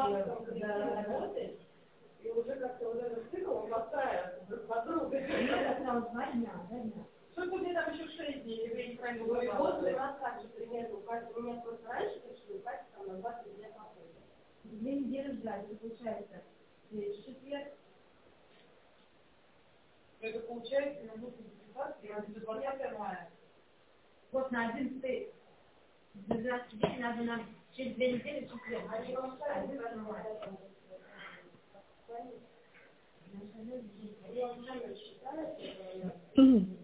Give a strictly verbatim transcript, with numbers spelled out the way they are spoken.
потом, когда работаешь, и уже как-то вот этот цикл, он подстраивается друг под друга. Что будет там еще шесть дней, если я неправильно говорю? Вот у нас так же примерно, у меня просто раньше пришли, у Кати там на двадцать дней похода. Две недели ждать, это получается четверг. Это получается, на до двадцатого мая. Вот на одиннадцатый, двенадцатый день надо нам через две недели четверг. Они вам одиннадцатого мая. Я уже считаю,